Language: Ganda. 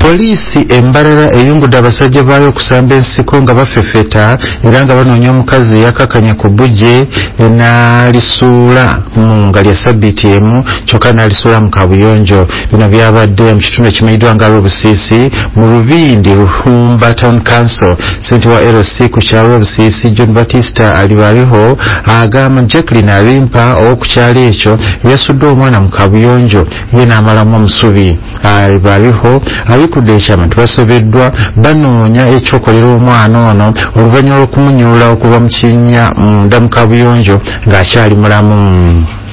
Poliisi Embalala eyungudde abasajja baayo okusamba ensiko nga bafefeta era nga banoonya omukazi yakakanya ku bbujje n'alisuula nga lya ssabbiiti emu kyokka n'alisuula mu kabuyonjo. Bino byabadde mu kitundu ekimanyiddwa nga Obusiisi mu Lubindi Ruhumba Town Council. Ssente wa LC ku kyalo Obusiisi John Batista Alibaliho agamba Jacqueline Alimpa ow'oku kyalo ekyo yasudde omwana mu kabuyonjo ye n'amalamu omusubi. Alibaliho abikudde ekyama tebasobeddwa banoonya ekyokolera omwana ono oluvannyuma lw'okumunyuula okuva mu kinnya munda mu kabuyonjo ng'akyali mulamu.